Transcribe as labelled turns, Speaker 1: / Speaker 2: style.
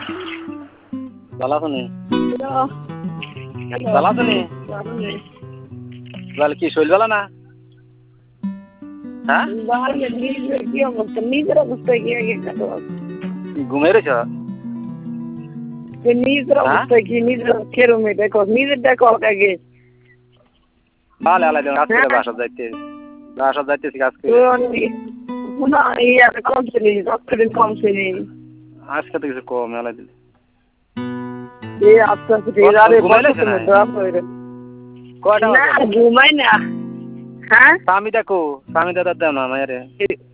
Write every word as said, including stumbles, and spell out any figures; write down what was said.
Speaker 1: ভালো আছো নি? ভালো আছো নি? কি শরীর ভালো না? হ্যাঁ
Speaker 2: নিজের অবস্থায় কি আগে
Speaker 1: ঘুমিয়ে রয়েছ?
Speaker 2: নিজের অবস্থায় কি নিজের কেরম দেখো নিজের দেখো আগে
Speaker 1: ভালো আলাদা কাজ করে বাসা যাইতে বাসা যাইতেছি কাজ করে
Speaker 2: না ইয়ার কমছে নি ডক্টরের কমছে নি
Speaker 1: আজকে তো কিছু কম মেলা দিলে
Speaker 2: এই আস্তে আস্তে আরে
Speaker 1: কয়টা
Speaker 2: না ঘুমাই না হ্যাঁ
Speaker 1: স্বামী দেখো স্বামী দাদা দেও না মায়ের